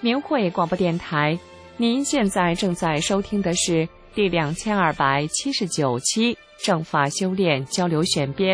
明慧广播电台，您现在正在收听的是第2279期正法修炼交流选编。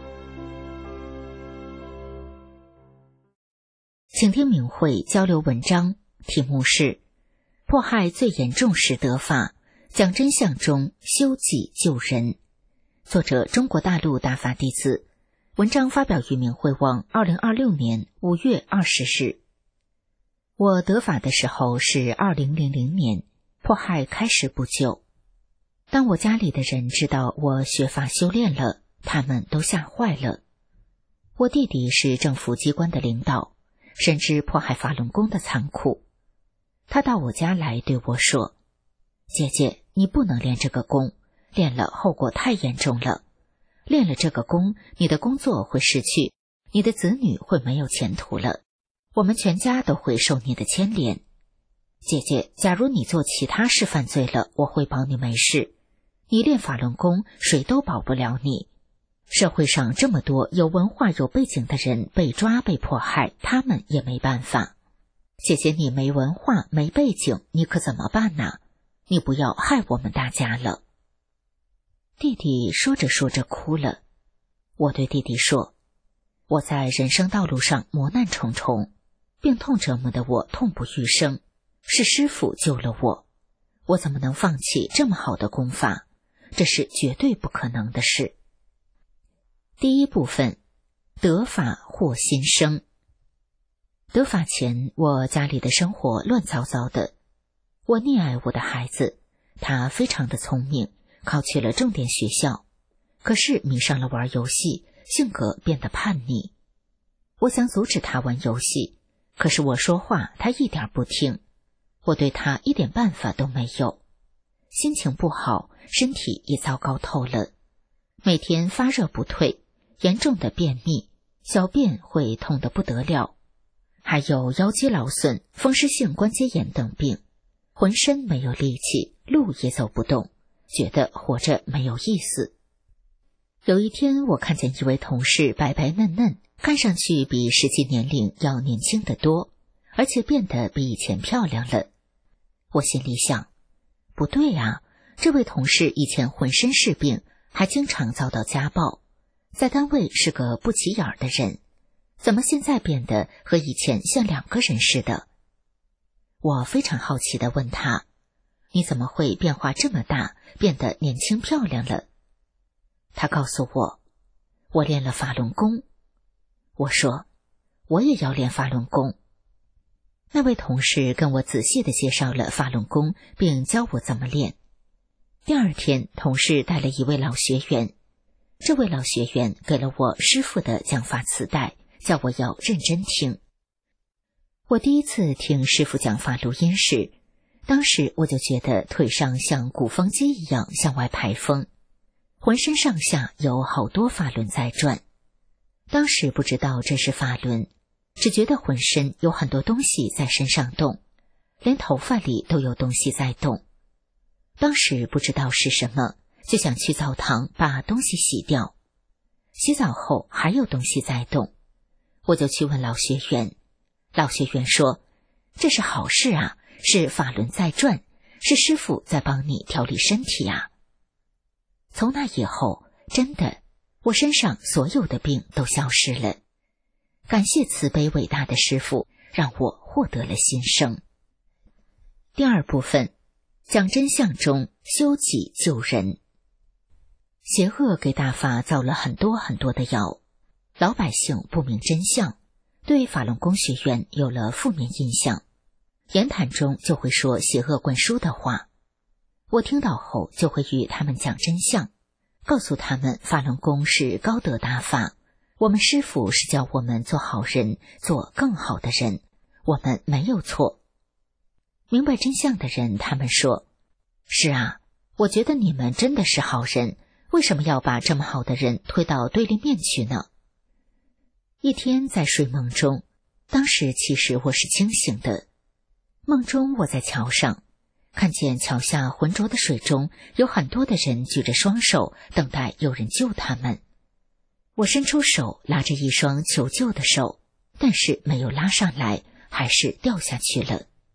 请听明慧交流文章，题目是迫害最严重时得法，讲真相中修己救人，作者中国大陆大法弟子，文章发表于明慧网2026年5月20日。我得法的时候是2000年，迫害开始不久。当我家里的人知道我学法修炼了，他们都吓坏了。我弟弟是政府机关的领导，深知迫害法轮功的残酷。他到我家来对我说：姐姐，你不能练这个功，练了后果太严重了。练了这个功，你的工作会失去，你的子女会没有前途了，我们全家都会受你的牵连。姐姐，假如你做其他事犯罪了，我会保你没事。你练法轮功，谁都保不了你。社会上这么多有文化有背景的人被抓被迫害，他们也没办法。姐姐，你没文化没背景，你可怎么办呢？你不要害我们大家了。弟弟说着说着哭了。我对弟弟说：我在人生道路上磨难重重，病痛折磨的我痛不欲生，是师父救了我，我怎么能放弃这么好的功法？这是绝对不可能的事。第一部分，得法获新生。得法前，我家里的生活乱糟糟的。我溺爱我的孩子，他非常的聪明，考去了重点学校，可是迷上了玩游戏，性格变得叛逆。我想阻止他玩游戏，可是我说话他一点不听，我对他一点办法都没有。心情不好，身体也糟糕透了，每天发热不退，严重的便秘，小便会痛得不得了，还有腰肌劳损、风湿性关节炎等病，浑身没有力气，路也走不动，觉得活着没有意思。有一天，我看见一位同事白白嫩嫩，看上去比实际年龄要年轻得多，而且变得比以前漂亮了。我心里想，不对啊，这位同事以前浑身是病，还经常遭到家暴，在单位是个不起眼的人，怎么现在变得和以前像两个人似的？我非常好奇地问他：你怎么会变化这么大，变得年轻漂亮了？他告诉我：我练了法轮功。我说：我也要练法轮功。那位同事跟我仔细地介绍了法轮功，并教我怎么练。第二天，同事带了一位老学员，这位老学员给了我师父的讲法磁带，叫我要认真听。我第一次听师父讲法录音时，当时我就觉得腿上像鼓风机一样向外排风，浑身上下有好多法轮在转。当时不知道这是法轮，只觉得浑身有很多东西在身上动，连头发里都有东西在动。当时不知道是什么，就想去澡堂把东西洗掉。洗澡后还有东西在动，我就去问老学员。老学员说：这是好事啊，是法轮在转，是师父在帮你调理身体啊。从那以后，真的，我身上所有的病都消失了。感谢慈悲伟大的师父，让我获得了新生。第二部分，讲真相中修己救人。邪恶给大法造了很多很多的谣，老百姓不明真相，对法轮功学员有了负面印象，言谈中就会说邪恶灌输的话。我听到后就会与他们讲真相，告诉他们法轮功是高德大法，我们师父是教我们做好人，做更好的人，我们没有错。明白真相的人，他们说：是啊，我觉得你们真的是好人，为什么要把这么好的人推到对立面去呢？一天在睡梦中，当时其实我是清醒的。梦中我在桥上，看见桥下浑浊的水中有很多的人举着双手，等待有人救他们。我伸出手拉着一双求救的手，但是没有拉上来，还是掉下去了。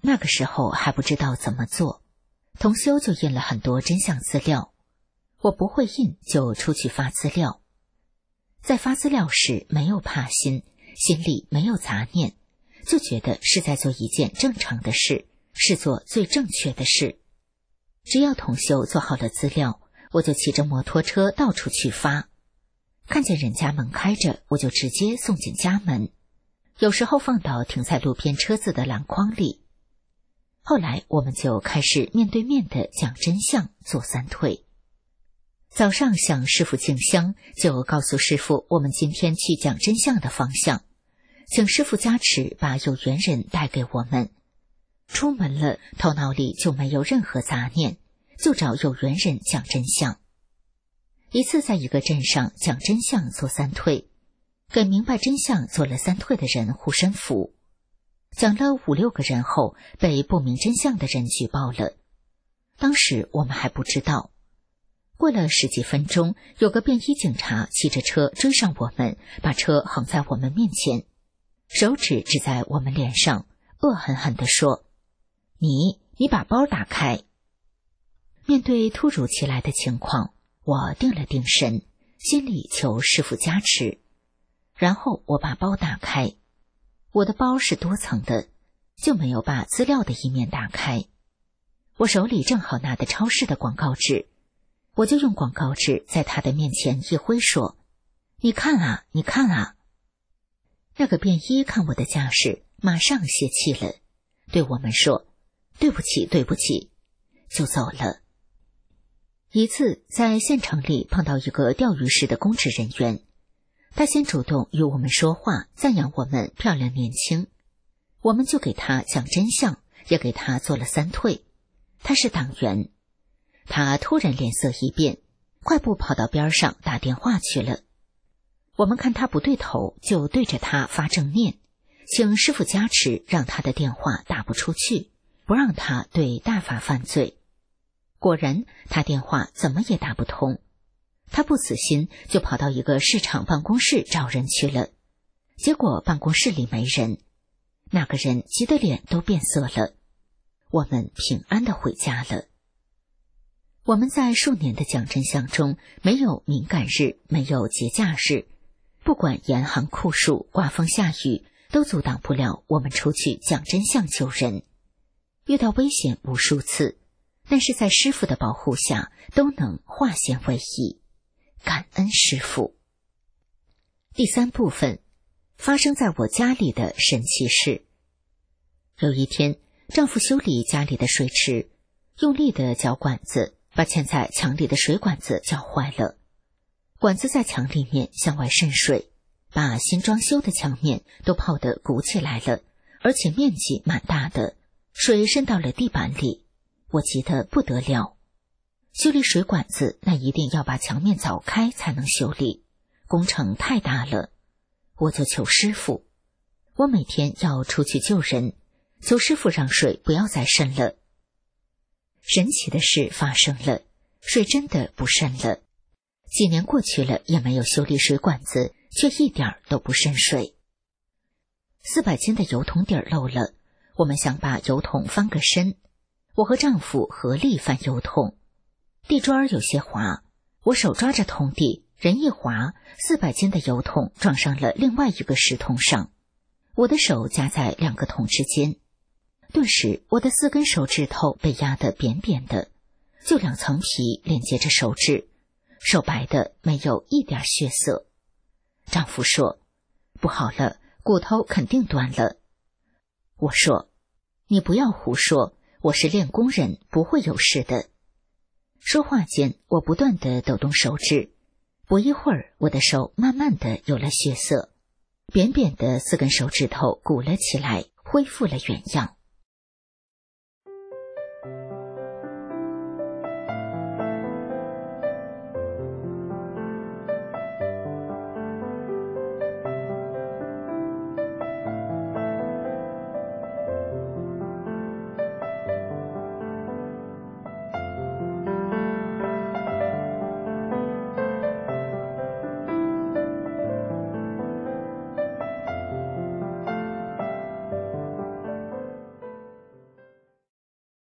那个时候还不知道怎么做，同修就印了很多真相资料。我不会印，就出去发资料。在发资料时没有怕心，心里没有杂念，就觉得是在做一件正常的事，是做最正确的事。只要同修做好了资料，我就骑着摩托车到处去发。看见人家门开着，我就直接送进家门，有时候放到停在路边车子的篮筐里。后来我们就开始面对面的讲真相，做三退。早上向师父敬香，就告诉师父我们今天去讲真相的方向，请师父加持，把有缘人带给我们。出门了，头脑里就没有任何杂念，就找有缘人讲真相。一次在一个镇上讲真相做三退，给明白真相做了三退的人护身符。讲了5、6个人后，被不明真相的人举报了。当时我们还不知道。过了10几分钟，有个便衣警察骑着车追上我们，把车横在我们面前，手指指在我们脸上，恶狠狠地说：你把包打开。面对突如其来的情况，我定了定神，心里求师父加持。然后我把包打开，我的包是多层的，就没有把资料的一面打开。我手里正好拿的超市的广告纸，我就用广告纸在他的面前一挥，说：你看啊，你看啊。那个便衣看我的架势，马上泄气了，对我们说：对不起，对不起，就走了。一次在县城里碰到一个钓鱼市的公职人员，他先主动与我们说话，赞扬我们漂亮年轻，我们就给他讲真相，也给他做了三退。他是党员。他突然脸色一变，快步跑到边上打电话去了。我们看他不对头，就对着他发正念，请师父加持，让他的电话打不出去，不让他对大法犯罪。果然他电话怎么也打不通，他不死心，就跑到一个市场办公室找人去了。结果办公室里没人，那个人急得脸都变色了。我们平安地回家了。我们在数年的讲真相中，没有敏感日，没有节假日，不管严寒酷暑，刮风下雨，都阻挡不了我们出去讲真相救人。遇到危险无数次，但是在师父的保护下，都能化险为夷。感恩师父。第3部分，发生在我家里的神奇事。有一天，丈夫修理家里的水池，用力的搅管子，把嵌在墙里的水管子搅坏了。管子在墙里面向外渗水，把新装修的墙面都泡得鼓起来了，而且面积蛮大的，水渗到了地板里。我急得不得了。修理水管子，那一定要把墙面凿开才能修理，工程太大了。我就求师父，我每天要出去救人，求师父让水不要再渗了。神奇的事发生了，水真的不渗了。几年过去了，也没有修理水管子，却一点都不渗水。400斤的油桶底儿漏了，我们想把油桶翻个身，我和丈夫合力翻油桶，地砖有些滑，我手抓着桶底，人一滑，400斤的油桶撞上了另外一个石桶上，我的手夹在2个桶之间，顿时我的4根手指头被压得扁扁的，就2层皮连接着手指，手白的没有一点血色。丈夫说：不好了，骨头肯定断了。我说：你不要胡说，我是练功人，不会有事的。说话间，我不断地抖动手指，不一会儿，我的手慢慢地有了血色，扁扁的4根手指头鼓了起来，恢复了原样。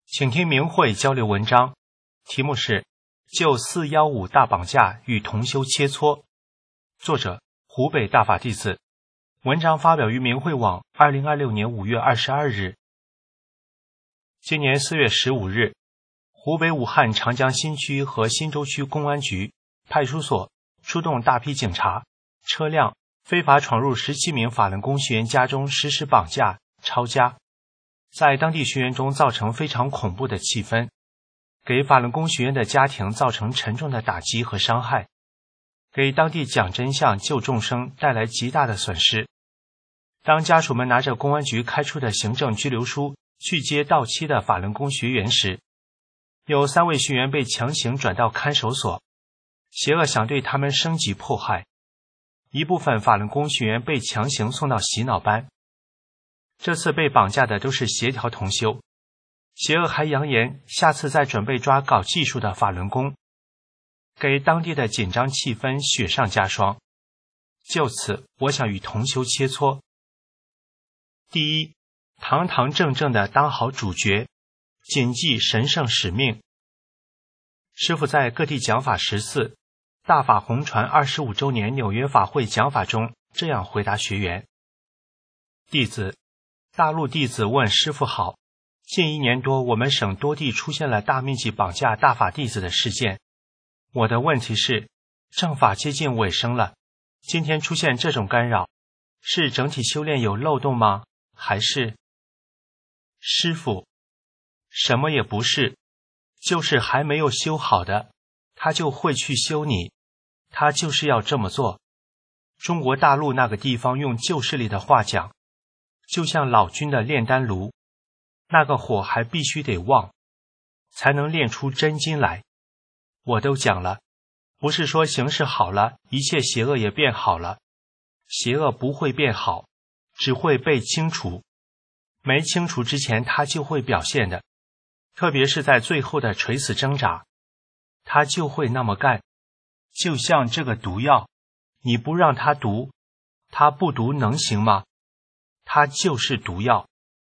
请听明慧交流文章，题目是就415大绑架与同修切磋，作者湖北大法弟子，文章发表于明慧网2026年5月22日。今年4月15日，湖北武汉长江新区和新洲区公安局派出所出动大批警察、车辆，非法闯入17名法轮功学员家中实施绑架、抄家，在当地学员中造成非常恐怖的气氛，给法轮功学员的家庭造成沉重的打击和伤害，给当地讲真相救众生带来极大的损失。当家属们拿着公安局开出的行政拘留书去接到期的法轮功学员时，有3位学员被强行转到看守所，邪恶想对他们升级迫害。一部分法轮功学员被强行送到洗脑班。这次被绑架的都是协调同修，邪恶还扬言下次再准备抓搞技术的法轮功，给当地的紧张气氛雪上加霜。就此，我想与同修切磋。第一，堂堂正正的当好主角，谨记神圣使命。师父在各地讲法14大法红传25周年纽约法会讲法中这样回答学员：弟子，大陆弟子问师父好。近1年多，我们省多地出现了大面积绑架大法弟子的事件。我的问题是，正法接近尾声了，今天出现这种干扰，是整体修炼有漏洞吗？还是？师父，什么也不是，就是还没有修好的，他就会去修你，他就是要这么做。中国大陆那个地方用旧势力的话讲，就像老君的炼丹炉，那个火还必须得旺，才能炼出真金来。我都讲了，不是说形势好了，一切邪恶也变好了。邪恶不会变好，只会被清除。没清除之前，它就会表现的，特别是在最后的垂死挣扎，它就会那么干。就像这个毒药，你不让它毒，它不毒能行吗？它就是毒药。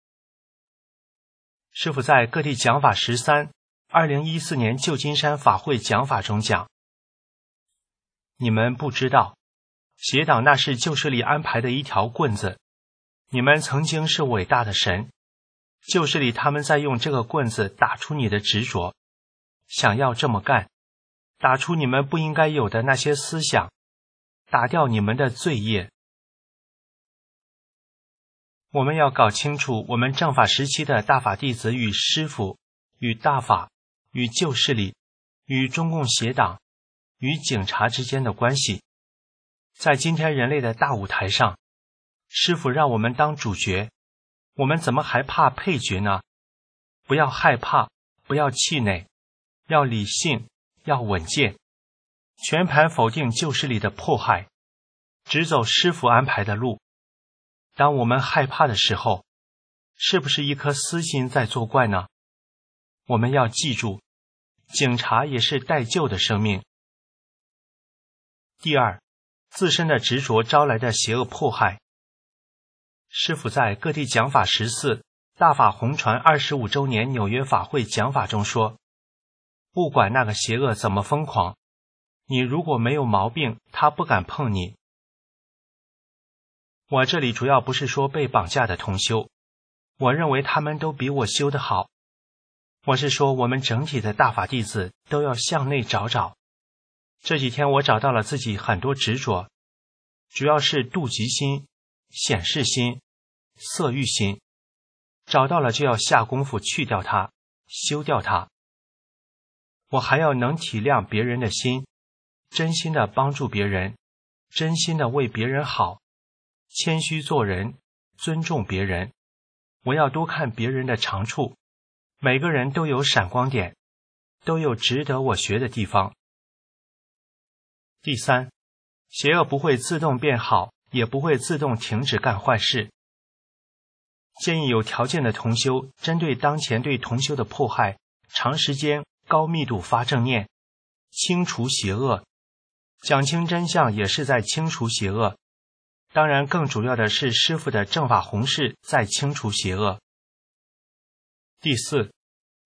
师父在各地讲法13 2014年旧金山法会讲法中讲，你们不知道，邪党那是旧势力安排的一条棍子，你们曾经是伟大的神，旧势力他们在用这个棍子打出你的执着，想要这么干，打出你们不应该有的那些思想，打掉你们的罪业。我们要搞清楚我们正法时期的大法弟子与师父、与大法、与旧势力、与中共邪党、与警察之间的关系。在今天人类的大舞台上，师父让我们当主角，我们怎么还怕配角呢？不要害怕，不要气馁，要理性，要稳健，全盘否定旧势力的迫害，只走师父安排的路。当我们害怕的时候，是不是一颗私心在作怪呢？我们要记住，警察也是待救的生命。第二，自身的执着招来的邪恶迫害。师父在各地讲法14大法红传25周年纽约法会讲法中说，不管那个邪恶怎么疯狂，你如果没有毛病，他不敢碰你。我这里主要不是说被绑架的同修，我认为他们都比我修得好。我是说我们整体的大法弟子都要向内找找。这几天我找到了自己很多执着，主要是妒忌心、显示心、色欲心，找到了就要下功夫去掉它，修掉它。我还要能体谅别人的心，真心的帮助别人，真心的为别人好，谦虚做人，尊重别人。我要多看别人的长处，每个人都有闪光点，都有值得我学的地方。第三，邪恶不会自动变好，也不会自动停止干坏事。建议有条件的同修，针对当前对同修的迫害，长时间高密度发正念，清除邪恶。讲清真相也是在清除邪恶，当然更主要的是师父的正法弘誓在清除邪恶。第四，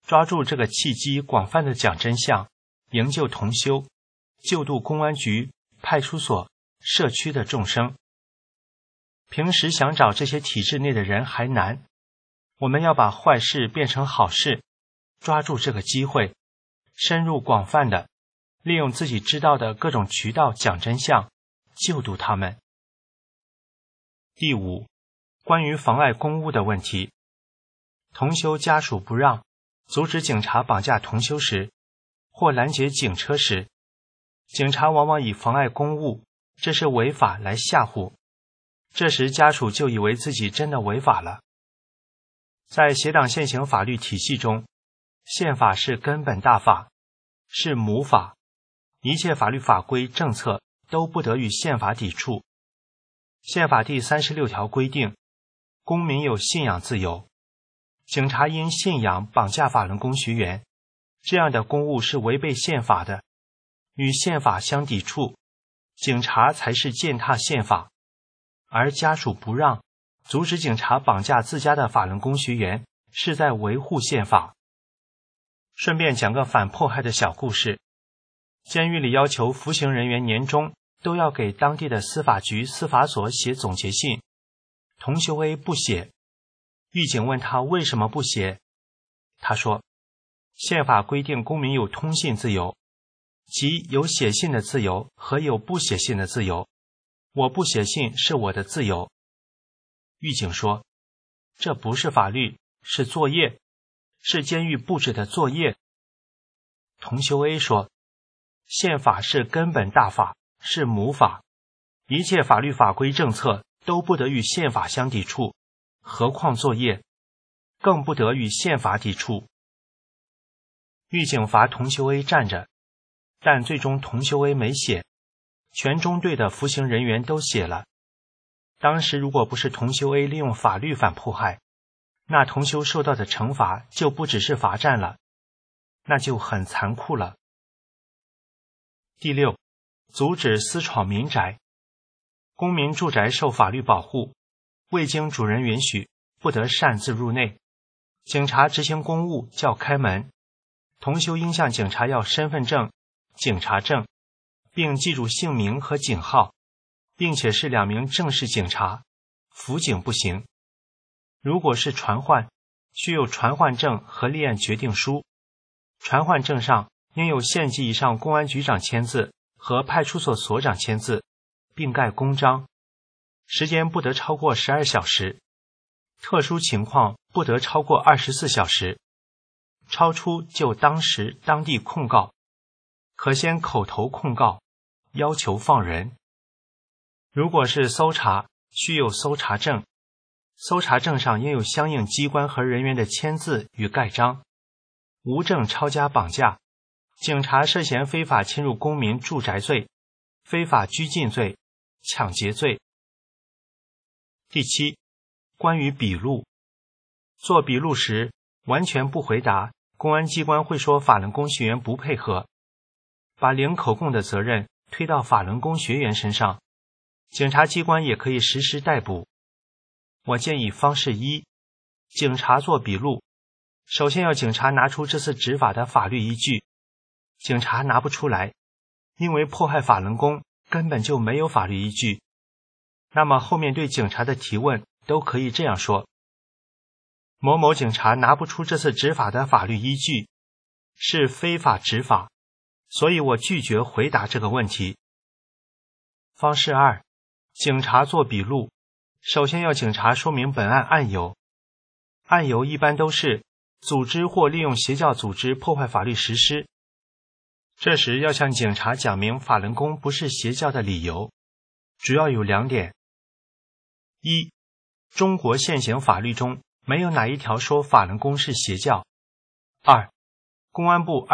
抓住这个契机，广泛的讲真相，营救同修，救度公安局、派出所、社区的众生。平时想找这些体制内的人还难，我们要把坏事变成好事，抓住这个机会，深入广泛的利用自己知道的各种渠道讲真相，救度他们。第五，关于妨碍公务的问题，同修家属不让，阻止警察绑架同修时，或拦截警车时，警察往往以妨碍公务，这是违法来吓唬，这时家属就以为自己真的违法了。在协党现行法律体系中，宪法是根本大法，是母法，一切法律法规政策都不得与宪法抵触。宪法第36条规定，公民有信仰自由，警察因信仰绑架法轮功学员，这样的公务是违背宪法的，与宪法相抵触，警察才是践踏宪法。而家属不让，阻止警察绑架自家的法轮功学员，是在维护宪法。顺便讲个反迫害的小故事。监狱里要求服刑人员年终都要给当地的司法局、司法所写总结信，同修 A 不写，狱警问他为什么不写，他说，宪法规定公民有通信自由，即有写信的自由和有不写信的自由，我不写信是我的自由。狱警说，这不是法律，是作业，是监狱布置的作业。同修 A 说，宪法是根本大法，是母法，一切法律法规政策都不得与宪法相抵触，何况作业，更不得与宪法抵触。狱警罚同修 A 站着，但最终同修 A 没写，全中队的服刑人员都写了。当时如果不是同修 A 利用法律反迫害，那同修受到的惩罚就不只是罚站了，那就很残酷了。第六，阻止私闯民宅。公民住宅受法律保护，未经主人允许，不得擅自入内。警察执行公务叫开门，同修应向警察要身份证、警察证，并记住姓名和警号，并且是2名正式警察，辅警不行。如果是传唤，需有传唤证和立案决定书，传唤证上应有县级以上公安局长签字和派出所所长签字，并盖公章，时间不得超过12小时，特殊情况不得超过24小时，超出就当时当地控告，可先口头控告，要求放人。如果是搜查，需有搜查证，搜查证上应有相应机关和人员的签字与盖章。无证抄家绑架，警察涉嫌非法侵入公民住宅罪、非法拘禁罪、抢劫罪。第七，关于笔录。做笔录时完全不回答，公安机关会说法轮功学员不配合，把零口供的责任推到法轮功学员身上，警察机关也可以实施逮捕。我建议方式一，警察做笔录，首先要警察拿出这次执法的法律依据，警察拿不出来，因为迫害法轮功根本就没有法律依据，那么后面对警察的提问都可以这样说，某某警察拿不出这次执法的法律依据，是非法执法，所以我拒绝回答这个问题。方式二，警察做笔录，首先要警察说明本案案由，案由一般都是组织或利用邪教组织破坏法律实施，这时要向警察讲明法轮功不是邪教的理由，主要有2点。一，中国现行法律中没有哪一条说法轮功是邪教。2，公安部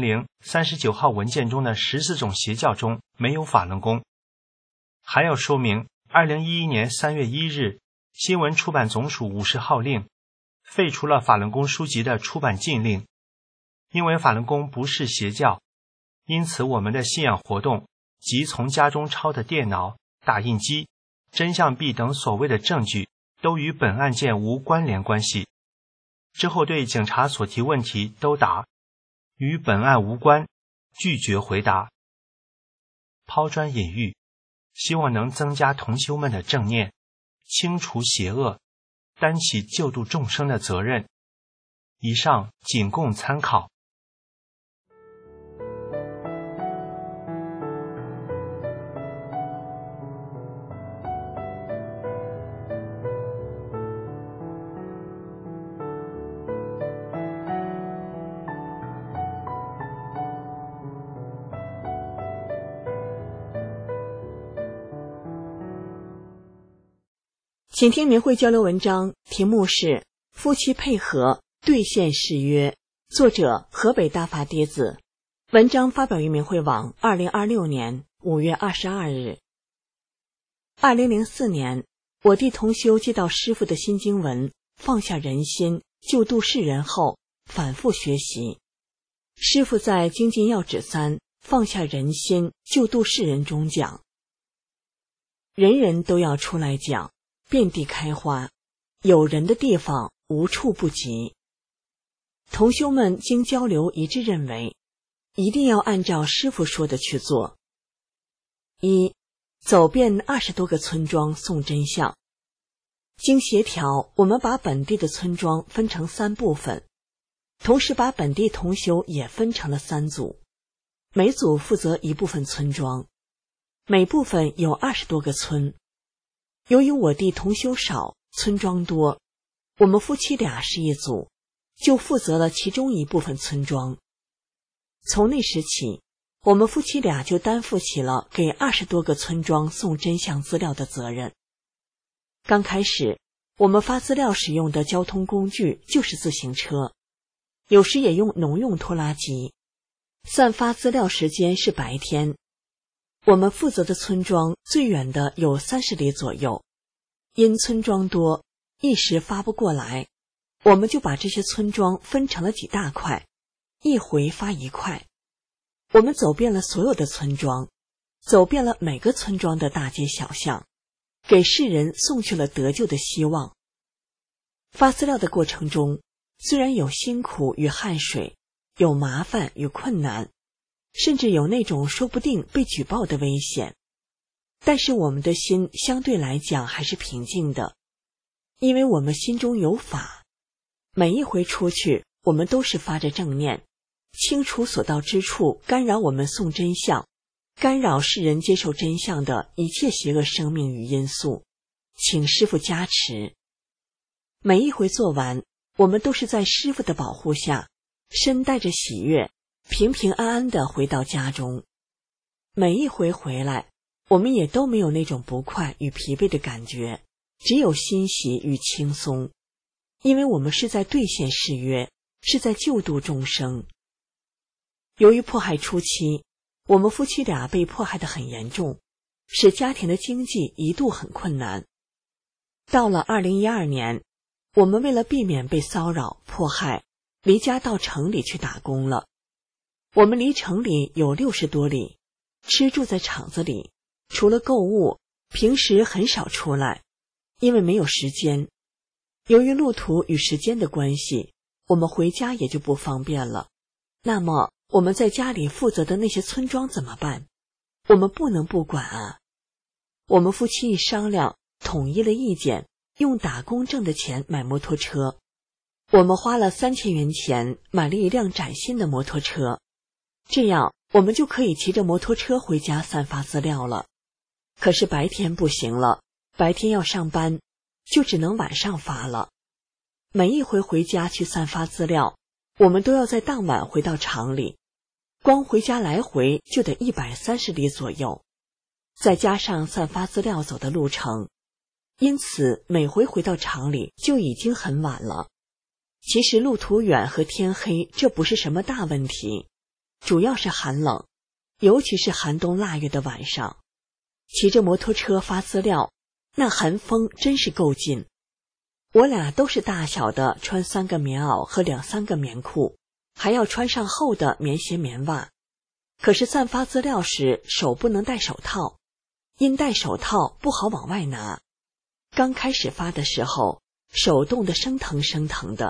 200039号文件中的14种邪教中没有法轮功。还要说明2011年3月1日新闻出版总署50号令废除了法轮功书籍的出版禁令，因为法轮功不是邪教，因此我们的信仰活动及从家中抄的电脑、打印机、真相币等所谓的证据都与本案件无关联关系。 之后对警察所提问题都答与本案无关，拒绝回答。抛砖引玉，希望能增加同修们的正念，清除邪恶，担起救度众生的责任。以上仅供参考。 请听明慧交流文章，题目是夫妻配合兑现誓约，作者河北大法弟子。文章发表于明慧网2026年5月22日。2004年，我弟同修接到师父的新经文放下人心救度世人后，反复学习。师父在精进要旨3放下人心救度世人中讲，人人都要出来讲，遍地开花，有人的地方无处不及。同修们经交流一致认为，一定要按照师父说的去做。1. 走遍20多个村庄送真相。经协调，我们把本地的村庄分成3部分，同时把本地同修也分成了3组，每组负责一部分村庄，每部分有20多个村。由于我弟同修少，村庄多，我们夫妻俩是一组，就负责了其中一部分村庄。从那时起，我们夫妻俩就担负起了给20多个村庄送真相资料的责任。刚开始，我们发资料使用的交通工具就是自行车，有时也用农用拖拉机。散发资料时间是白天。我们负责的村庄最远的有30里左右，因村庄多，一时发不过来，我们就把这些村庄分成了几大块，一回发一块。我们走遍了所有的村庄，走遍了每个村庄的大街小巷，给世人送去了得救的希望。发资料的过程中，虽然有辛苦与汗水，有麻烦与困难，甚至有那种说不定被举报的危险，但是我们的心相对来讲还是平静的，因为我们心中有法。每一回出去，我们都是发着正念，清除所到之处干扰我们送真相，干扰世人接受真相的一切邪恶生命与因素，请师父加持。每一回做完，我们都是在师父的保护下，身带着喜悦，平平安安地回到家中。每一回回来，我们也都没有那种不快与疲惫的感觉，只有欣喜与轻松，因为我们是在兑现誓约，是在救度众生。由于迫害初期，我们夫妻俩被迫害得很严重，使家庭的经济一度很困难。到了2012年，我们为了避免被骚扰迫害，离家到城里去打工了。我们离城里有60多里，吃住在厂子里，除了购物，平时很少出来，因为没有时间。由于路途与时间的关系，我们回家也就不方便了。那么我们在家里负责的那些村庄怎么办？我们不能不管啊。我们夫妻一商量，统一了意见，用打工挣的钱买摩托车。我们花了3000元钱买了一辆崭新的摩托车，这样我们就可以骑着摩托车回家散发资料了。可是白天不行了，白天要上班，就只能晚上发了。每一回回家去散发资料，我们都要在当晚回到厂里，光回家来回就得130里左右，再加上散发资料走的路程，因此每回回到厂里就已经很晚了。其实路途远和天黑这不是什么大问题，主要是寒冷，尤其是寒冬腊月的晚上，骑着摩托车发资料，那寒风真是够劲。我俩都是大小的穿3个棉袄和2-3个棉裤，还要穿上厚的棉鞋棉袜。可是散发资料时手不能戴手套，因戴手套不好往外拿。刚开始发的时候，手冻得生疼生疼的，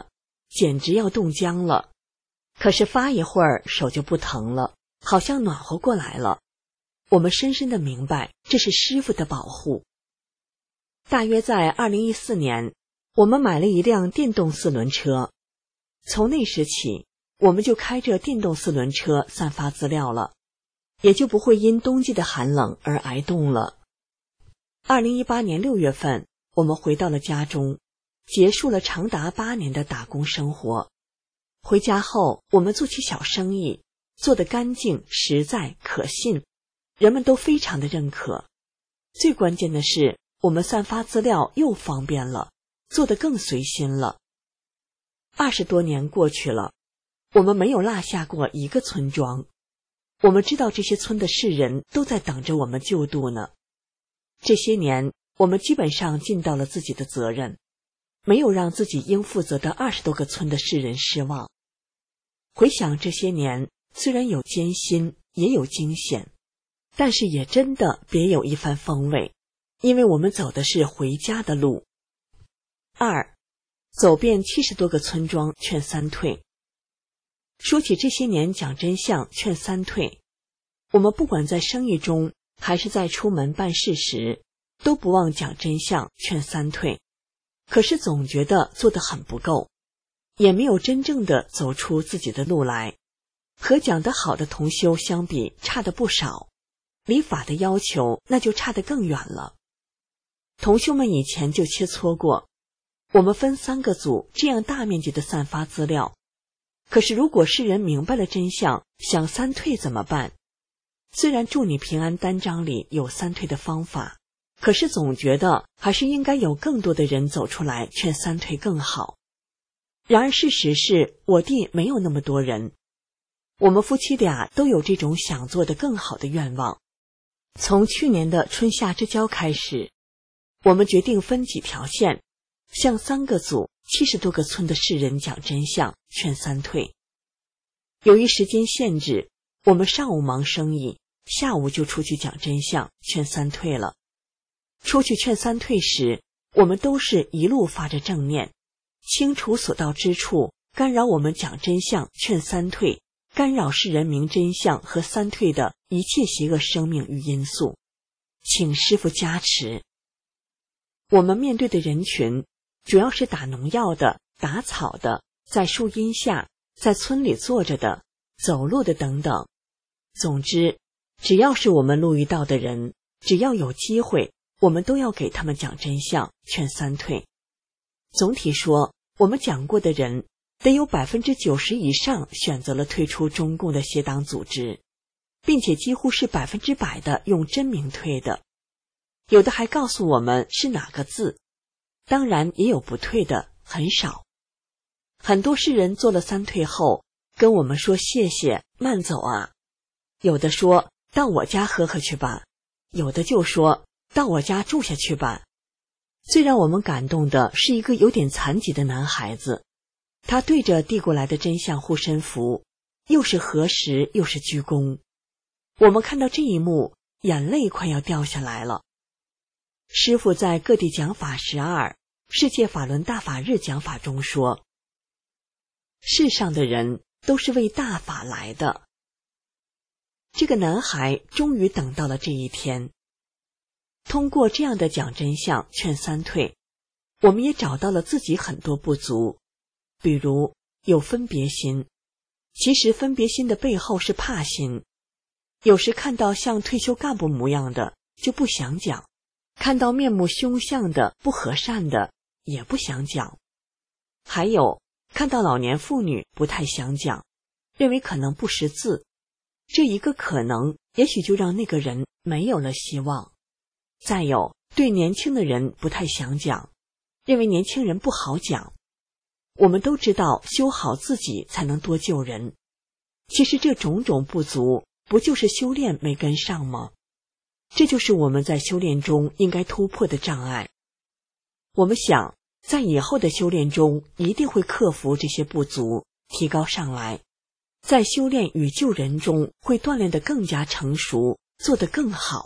简直要冻僵了。可是发一会儿手就不疼了，好像暖和过来了。我们深深地明白，这是师父的保护。大约在2014年，我们买了一辆电动4轮车。从那时起，我们就开着电动4轮车散发资料了，也就不会因冬季的寒冷而挨冻了。2018年6月份，我们回到了家中，结束了长达8年的打工生活。回家后，我们做起小生意，做得干净、实在、可信，人们都非常的认可。最关键的是，我们散发资料又方便了，做得更随心了。20多年过去了，我们没有落下过一个村庄。我们知道这些村的世人都在等着我们救度呢。这些年，我们基本上尽到了自己的责任，没有让自己应负责的20多个村的世人失望。回想这些年，虽然有艰辛，也有惊险，但是也真的别有一番风味，因为我们走的是回家的路。2. 走遍70多个村庄，劝三退。说起这些年讲真相，劝三退，我们不管在生意中还是在出门办事时，都不忘讲真相，劝三退。可是总觉得做得很不够，也没有真正的走出自己的路来。和讲得好的同修相比，差得不少，离法的要求那就差得更远了。同修们以前就切磋过，我们分3个组，这样大面积的散发资料。可是如果世人明白了真相，想三退怎么办？虽然祝你平安单章里有三退的方法，可是总觉得还是应该有更多的人走出来劝三退更好。然而事实是，我弟没有那么多人。我们夫妻俩都有这种想做的更好的愿望。从去年的春夏之交开始，我们决定分几条线，向3个组70多个村的世人讲真相，劝三退。由于时间限制，我们上午忙生意，下午就出去讲真相，劝三退了。出去劝三退时，我们都是一路发着正念，清除所到之处，干扰我们讲真相，劝三退，干扰世人明真相和三退的一切邪恶生命与因素，请师父加持。我们面对的人群主要是打农药的、打草的、在树荫下、在村里坐着的、走路的等等。总之，只要是我们路遇到的人，只要有机会，我们都要给他们讲真相，劝三退。总体说，我们讲过的人得有 90% 以上选择了退出中共的邪党组织，并且几乎是100%的用真名退的。有的还告诉我们是哪个字，当然也有不退的，很少。很多世人做了三退后跟我们说谢谢，慢走啊。有的说到我家喝喝去吧，有的就说到我家住下去吧。最让我们感动的是一个有点残疾的男孩子，他对着递过来的真相护身符，又是合十又是鞠躬。我们看到这一幕，眼泪快要掉下来了。师父在各地讲法12世界法轮大法日讲法中说，世上的人都是为大法来的。这个男孩终于等到了这一天。通过这样的讲真相劝三退，我们也找到了自己很多不足，比如有分别心。其实分别心的背后是怕心，有时看到像退休干部模样的就不想讲，看到面目凶相的不和善的也不想讲，还有看到老年妇女不太想讲，认为可能不识字，这一个可能也许就让那个人没有了希望。再有对年轻的人不太想讲，认为年轻人不好讲。我们都知道修好自己才能多救人，其实这种种不足不就是修炼没跟上吗？这就是我们在修炼中应该突破的障碍。我们想在以后的修炼中一定会克服这些不足，提高上来，在修炼与救人中会锻炼得更加成熟，做得更好。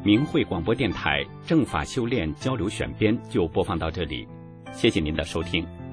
明慧广播电台正法修炼交流选编就播放到这里，谢谢您的收听。